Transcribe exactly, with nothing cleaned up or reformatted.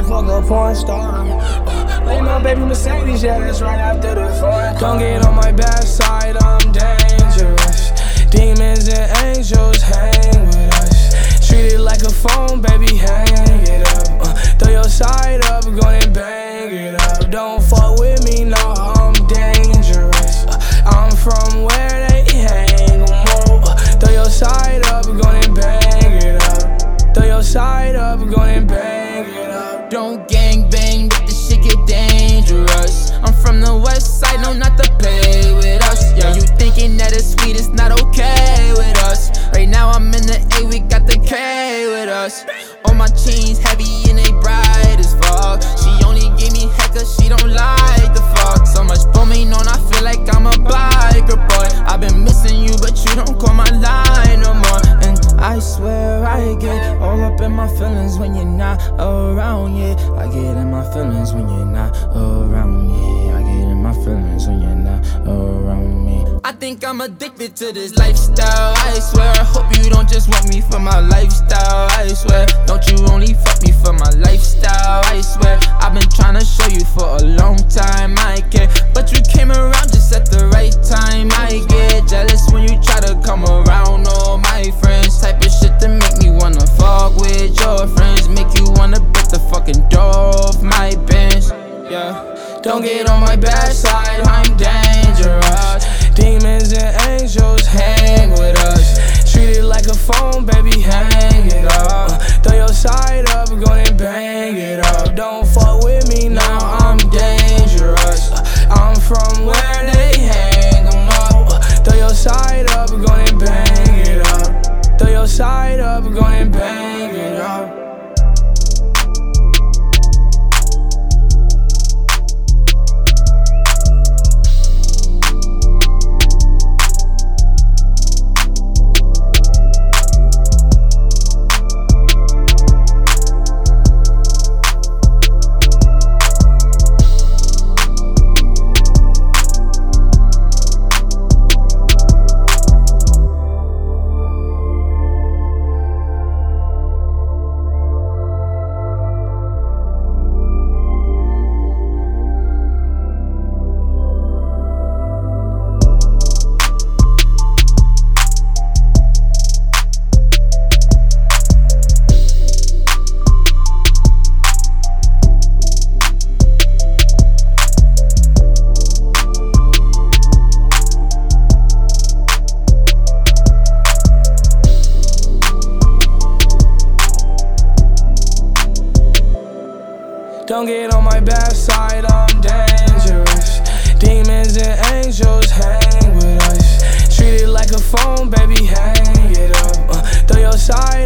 like fuck a porn star. Uh, Lay my baby Mercedes, yeah, that's right after the fun. Don't get on my bad side, I'm dangerous. Demons and angels hang with us. Treat it like a phone, baby, hang it up. Uh, throw your side up, go and bang it up. Don't fuck with me, no, I'm dangerous. Uh, I'm from where they hang more. Uh, throw your side up, go and bang it up. Throw your side up, go and bang it up. Don't gang bang, but this shit get dangerous. I'm from the west side, no, not to play with us. Yeah, you thinking that it's sweet, it's not okay with us. Right now I'm in the A, we got the K with us. All my chains heavy and they bright as fuck. She only gave me heck cause she don't like the fuck. So much booming on, I feel like I'm a biker boy. I've been missing you, but you don't call my line no more. And I swear I get all up in my feelings when you're not around, yeah. I get in my feelings when you're not around, yeah. I get in my feelings when you're not around me. I think I'm addicted to this lifestyle, I swear. I hope you don't just want me for my lifestyle, I swear. Don't you only fuck me for my lifestyle, I swear. I've been trying to show you for a long time, I care. But you came around just at the right time, I get jealous when you try to come around all my friends. Type of shit to make me wanna fuck with your friends. Make you wanna break the fucking door off my bench, yeah. Don't get on my bad side, I'm dangerous. Demons and angels hang with us. Treat it like a phone, baby, hang it up. Uh, throw your side up, go and bang it up. Don't fuck with me now, I'm dangerous. Uh, I'm from where they hang them up. Uh, throw your side up, go and bang it up. Throw your side up, go and bang it up. Don't get on my bad side, I'm dangerous. Demons and angels hang with us. Treat it like a phone, baby, hang it up. Uh, throw your side